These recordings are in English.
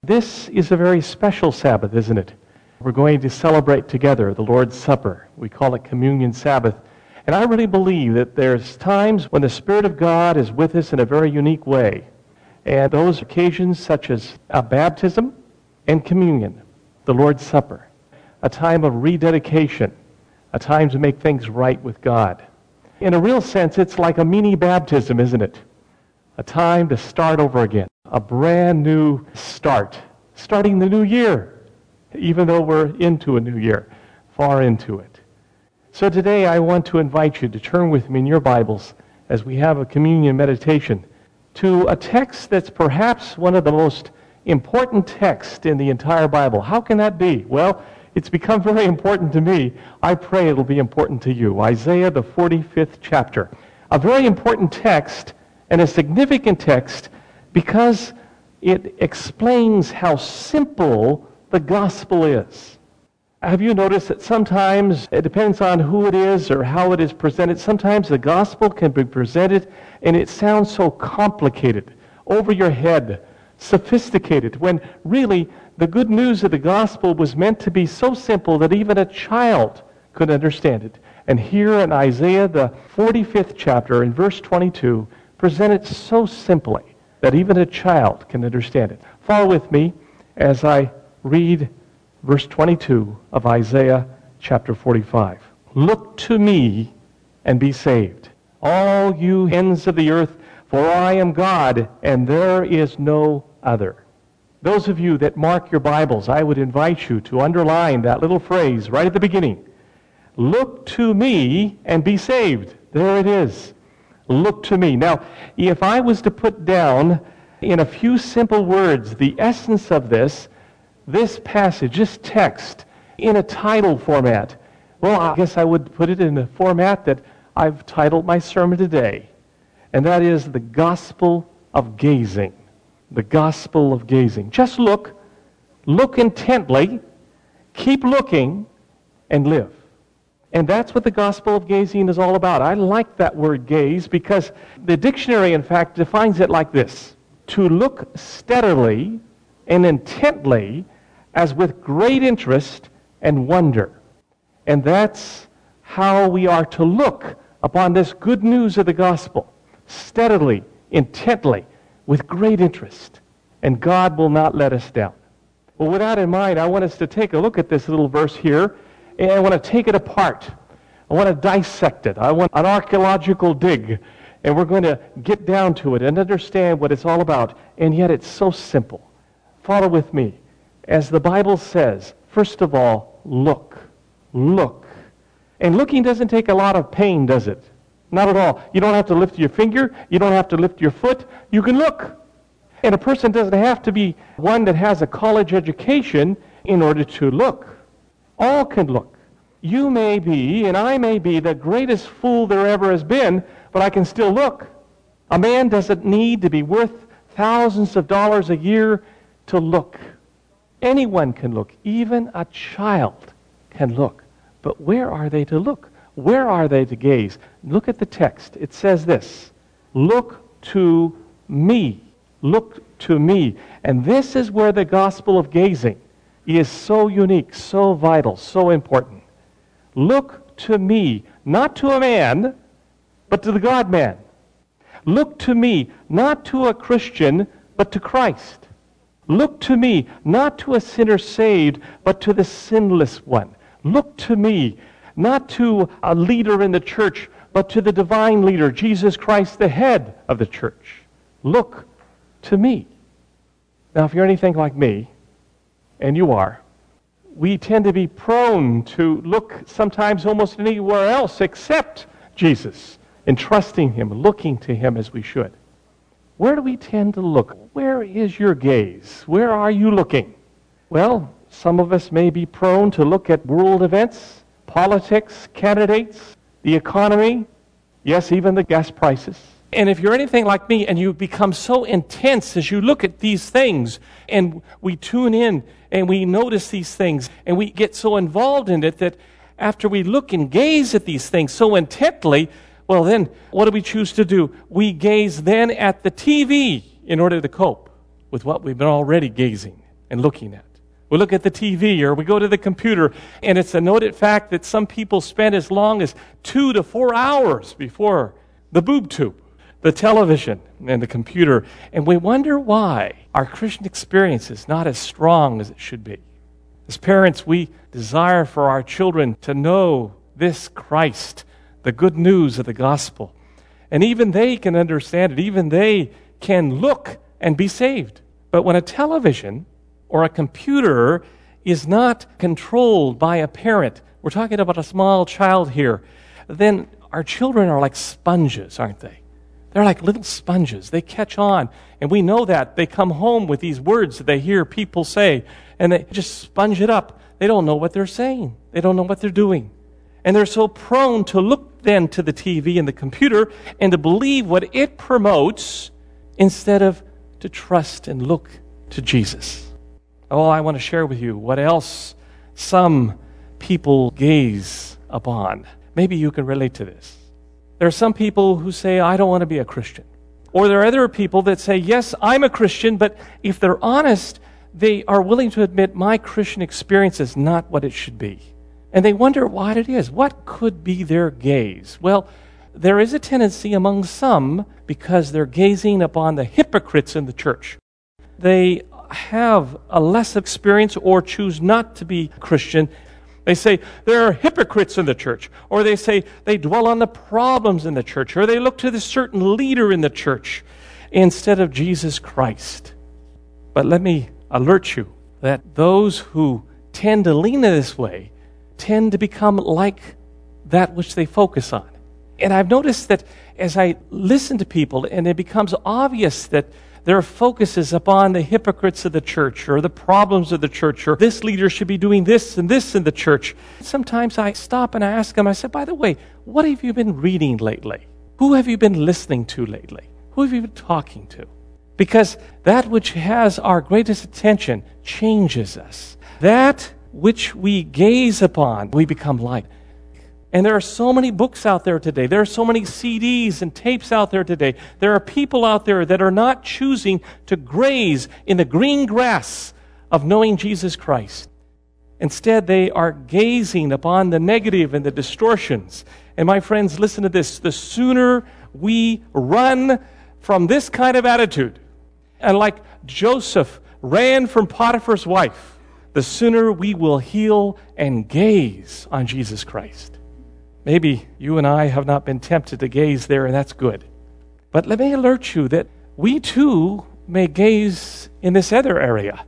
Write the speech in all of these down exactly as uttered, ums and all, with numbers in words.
This is a very special Sabbath, isn't it? We're going to celebrate together the Lord's Supper. We call it Communion Sabbath. And I really believe that there's times when the Spirit of God is with us in a very unique way. And those occasions such as a baptism and communion, the Lord's Supper, a time of rededication, a time to make things right with God. In a real sense, it's like a mini baptism, isn't it? A time to start over again, a brand new start, starting the new year, even though we're into a new year, far into it. So today I want to invite you to turn with me in your Bibles as we have a communion meditation to a text that's perhaps one of the most important texts in the entire Bible. How can that be? Well, it's become very important to me. I pray it'll be important to you. Isaiah, the forty-fifth chapter. A very important text and a significant text because it explains how simple the gospel is. Have you noticed that sometimes, it depends on who it is or how it is presented, sometimes the gospel can be presented and it sounds so complicated, over your head, sophisticated, when really the good news of the gospel was meant to be so simple that even a child could understand it. And here in Isaiah, the forty-fifth chapter, in verse twenty-two, presented so simply that even a child can understand it. Follow with me as I read verse twenty-two of Isaiah chapter forty-five. Look to me and be saved, all you ends of the earth, for I am God, and there is no other. Those of you that mark your Bibles, I would invite you to underline that little phrase right at the beginning. Look to me and be saved. There it is. Look to me. Now, if I was to put down in a few simple words the essence of this, this passage, this text, in a title format, well, I guess I would put it in the format that I've titled my sermon today, and that is the Gospel of Gazing. The Gospel of Gazing. Just look, look intently, keep looking, and live. And that's what the Gospel of Gazing is all about. I like that word gaze because the dictionary, in fact, defines it like this: to look steadily and intently as with great interest and wonder. And that's how we are to look upon this good news of the gospel. Steadily, intently, with great interest. And God will not let us down. Well, with that in mind, I want us to take a look at this little verse here, and I want to take it apart. I want to dissect it. I want an archaeological dig, and we're going to get down to it and understand what it's all about. And yet it's so simple. Follow with me. As the Bible says, first of all, look. Look. And looking doesn't take a lot of pain, does it? Not at all. You don't have to lift your finger. You don't have to lift your foot. You can look. And a person doesn't have to be one that has a college education in order to look. All can look. You may be, and I may be, the greatest fool there ever has been, but I can still look. A man doesn't need to be worth thousands of dollars a year to look. Anyone can look. Even a child can look. But where are they to look? Where are they to gaze? Look at the text. It says this: look to me. Look to me. And this is where the gospel of gazing is so unique, so vital, so important. Look to me, not to a man, but to the God-man. Look to me, not to a Christian, but to Christ. Look to me, not to a sinner saved, but to the sinless one. Look to me, not to a leader in the church, but to the divine leader, Jesus Christ, the head of the church. Look to me. Now, if you're anything like me, and you are, we tend to be prone to look sometimes almost anywhere else except Jesus, and trusting Him, looking to Him as we should. Where do we tend to look? Where is your gaze? Where are you looking? Well, some of us may be prone to look at world events, politics, candidates, the economy, yes, even the gas prices. And if you're anything like me and you become so intense as you look at these things, and we tune in and we notice these things and we get so involved in it that after we look and gaze at these things so intently, well then, what do we choose to do? We gaze then at the T V in order to cope with what we've been already gazing and looking at. We look at the T V or we go to the computer, and it's a noted fact that some people spend as long as two to four hours before the boob tube, the television, and the computer. And we wonder why our Christian experience is not as strong as it should be. As parents, we desire for our children to know this Christ, the good news of the gospel. And even they can understand it. Even they can look and be saved. But when a television or a computer is not controlled by a parent, we're talking about a small child here, then our children are like sponges, aren't they? They're like little sponges. They catch on. And we know that. They come home with these words that they hear people say, and they just sponge it up. They don't know what they're saying. They don't know what they're doing. And they're so prone to look then to the T V and the computer and to believe what it promotes instead of to trust and look to Jesus. Oh, I want to share with you what else some people gaze upon. Maybe you can relate to this. There are some people who say, I don't want to be a Christian. Or there are other people that say, yes, I'm a Christian, but if they're honest, they are willing to admit my Christian experience is not what it should be. And they wonder what it is. What could be their gaze? Well, there is a tendency among some, because they're gazing upon the hypocrites in the church. They have a less experience or choose not to be Christian. They say there are hypocrites in the church, or they say they dwell on the problems in the church, or they look to the certain leader in the church instead of Jesus Christ. But let me alert you that those who tend to lean in this way tend to become like that which they focus on. And I've noticed that as I listen to people, and it becomes obvious that their focus is upon the hypocrites of the church or the problems of the church, or this leader should be doing this and this in the church. Sometimes I stop and I ask them, I said, by the way, what have you been reading lately? Who have you been listening to lately? Who have you been talking to? Because that which has our greatest attention changes us. That which we gaze upon, we become like. And there are so many books out there today. There are so many C Ds and tapes out there today. There are people out there that are not choosing to graze in the green grass of knowing Jesus Christ. Instead, they are gazing upon the negative and the distortions. And my friends, listen to this. The sooner we run from this kind of attitude, and like Joseph ran from Potiphar's wife, the sooner we will heal and gaze on Jesus Christ. Maybe you and I have not been tempted to gaze there, and that's good. But let me alert you that we too may gaze in this other area.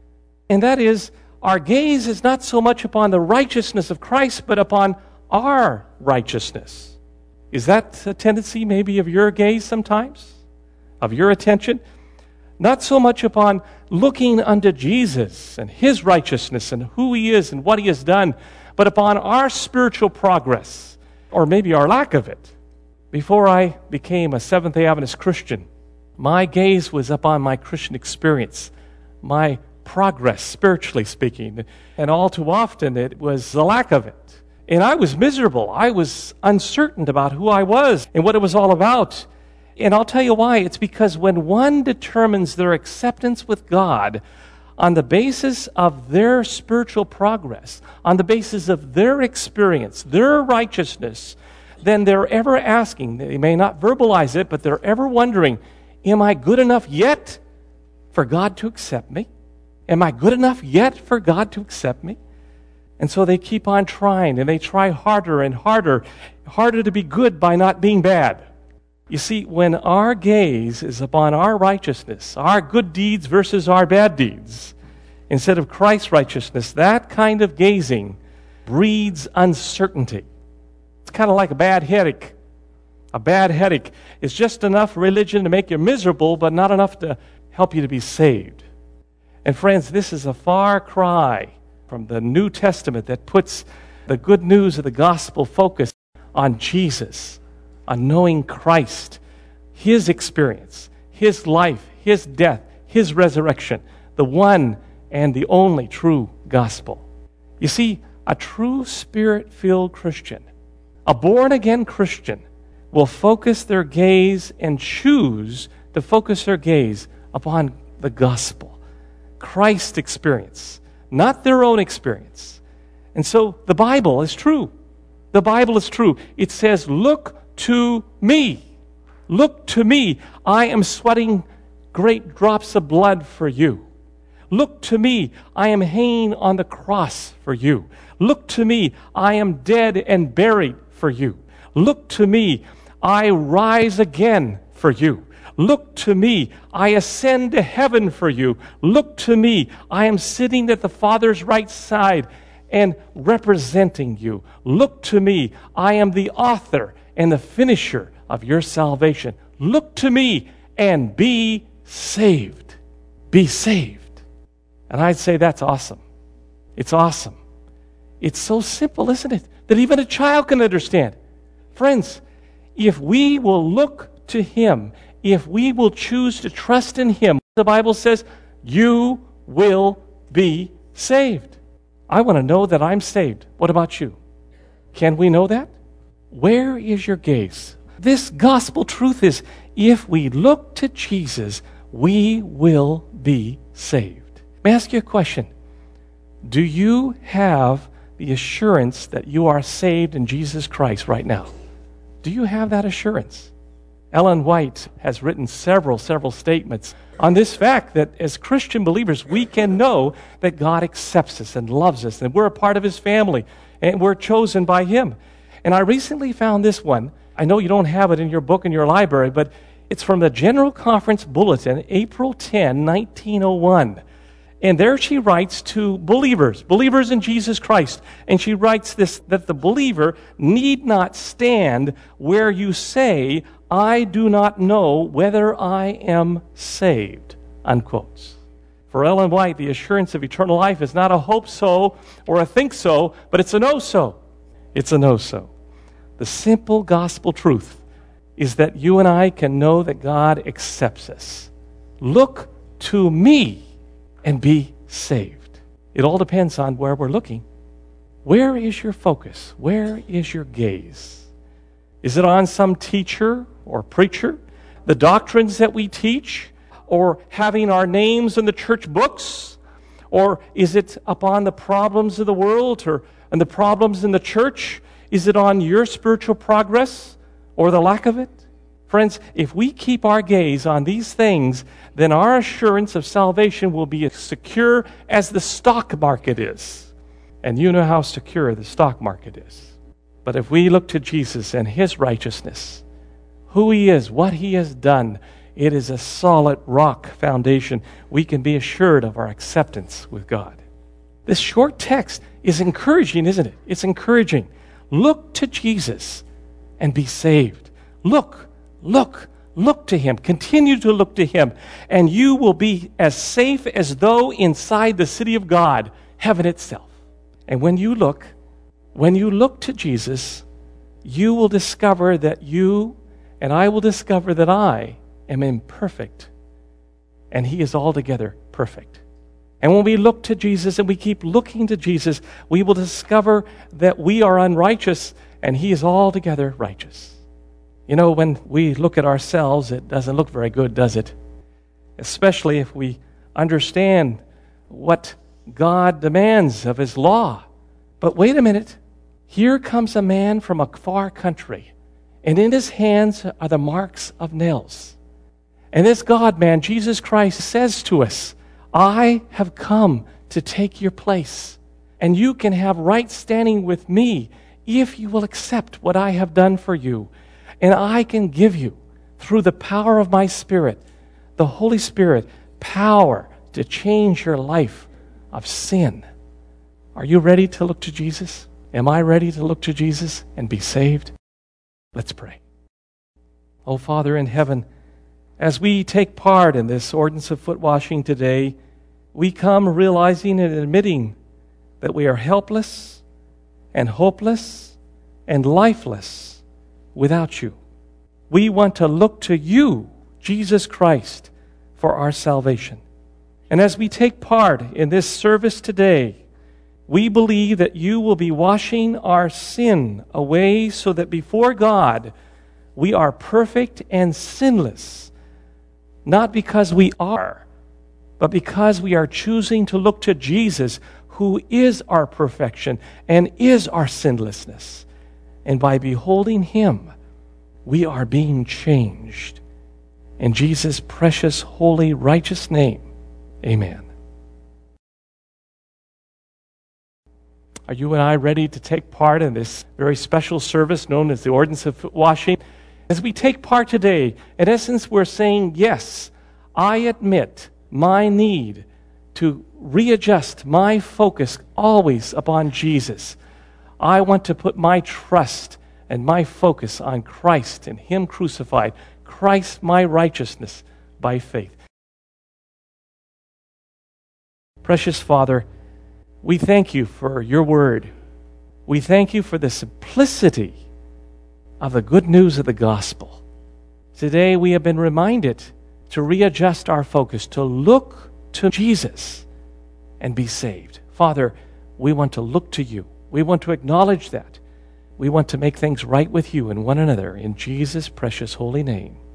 And that is, our gaze is not so much upon the righteousness of Christ, but upon our righteousness. Is that a tendency maybe of your gaze sometimes? Of your attention? Not so much upon looking unto Jesus and His righteousness and who He is and what He has done, but upon our spiritual progress, or maybe our lack of it. Before I became a Seventh-day Adventist Christian, my gaze was upon my Christian experience, my progress, spiritually speaking, and all too often it was the lack of it. And I was miserable. I was uncertain about who I was and what it was all about. And I'll tell you why. It's because when one determines their acceptance with God on the basis of their spiritual progress, on the basis of their experience, their righteousness, then they're ever asking, they may not verbalize it, but they're ever wondering, am I good enough yet for God to accept me? Am I good enough yet for God to accept me? And so they keep on trying, and they try harder and harder, harder to be good by not being bad. You see, when our gaze is upon our righteousness, our good deeds versus our bad deeds, instead of Christ's righteousness, that kind of gazing breeds uncertainty. It's kind of like a bad headache. A bad headache is just enough religion to make you miserable, but not enough to help you to be saved. And friends, this is a far cry from the New Testament that puts the good news of the gospel focus on Jesus, on knowing Christ, His experience, His life, His death, His resurrection, the one and the only true gospel. You see, a true Spirit-filled Christian, a born-again Christian, will focus their gaze and choose to focus their gaze upon the gospel. Christ experience, not their own experience. And so the Bible is true. The Bible is true. It says, look to me. Look to me. I am sweating great drops of blood for you. Look to me. I am hanging on the cross for you. Look to me. I am dead and buried for you. Look to me. I rise again for you. Look to me. I ascend to heaven for you. Look to me. I am sitting at the Father's right side and representing you. Look to me. I am the author and the finisher of your salvation. Look to me and be saved. Be saved. And I'd say that's awesome. It's awesome. It's so simple, isn't it? That even a child can understand. Friends, if we will look to Him, if we will choose to trust in Him, the Bible says, you will be saved. I want to know that I'm saved. What about you? Can we know that? Where is your gaze? This gospel truth is, if we look to Jesus, we will be saved. May I ask you a question? Do you have the assurance that you are saved in Jesus Christ right now? Do you have that assurance? Ellen White has written several, several statements on this fact that as Christian believers, we can know that God accepts us and loves us, and we're a part of His family, and we're chosen by Him. And I recently found this one. I know you don't have it in your book in your library, but it's from the General Conference Bulletin, April tenth, nineteen oh one. And there she writes to believers, believers in Jesus Christ. And she writes this, that the believer need not stand where you say, I do not know whether I am saved, unquote. For Ellen White, the assurance of eternal life is not a hope so or a think so, but it's a know so. It's a know so. The simple gospel truth is that you and I can know that God accepts us. Look to me and be saved. It all depends on where we're looking. Where is your focus? Where is your gaze? Is it on some teacher or preacher? The doctrines that we teach? Or having our names in the church books? Or is it upon the problems of the world or and the problems in the church? Is it on your spiritual progress or the lack of it? Friends, if we keep our gaze on these things, then our assurance of salvation will be as secure as the stock market is. And you know how secure the stock market is. But if we look to Jesus and His righteousness, who He is, what He has done, it is a solid rock foundation. We can be assured of our acceptance with God. This short text is encouraging, isn't it? It's encouraging. Look to Jesus and be saved. Look, look, look to Him. Continue to look to Him. And you will be as safe as though inside the city of God, heaven itself. And when you look, when you look to Jesus, you will discover that you and I will discover that I am imperfect. And He is altogether perfect. And when we look to Jesus and we keep looking to Jesus, we will discover that we are unrighteous and He is altogether righteous. You know, when we look at ourselves, it doesn't look very good, does it? Especially if we understand what God demands of His law. But wait a minute. Here comes a man from a far country, and in his hands are the marks of nails. And this God-man, Jesus Christ, says to us, I have come to take your place, and you can have right standing with me if you will accept what I have done for you. And I can give you, through the power of my Spirit, the Holy Spirit, power to change your life of sin. Are you ready to look to Jesus? Am I ready to look to Jesus and be saved? Let's pray. Oh, Father in heaven, as we take part in this ordinance of foot washing today, we come realizing and admitting that we are helpless and hopeless and lifeless without you. We want to look to you, Jesus Christ, for our salvation. And as we take part in this service today, we believe that you will be washing our sin away so that before God we are perfect and sinless, not because we are, but because we are choosing to look to Jesus, who is our perfection and is our sinlessness. And by beholding Him, we are being changed. In Jesus' precious, holy, righteous name, amen. Are you and I ready to take part in this very special service known as the Ordinance of Foot Washing? As we take part today, in essence, we're saying, yes, I admit my need to readjust my focus always upon Jesus. I want to put my trust and my focus on Christ and Him crucified, Christ my righteousness by faith. Precious Father, we thank You for Your word. We thank You for the simplicity of the good news of the gospel. Today we have been reminded to readjust our focus, to look to Jesus and be saved. Father, we want to look to You. We want to acknowledge that. We want to make things right with You and one another in Jesus' precious holy name.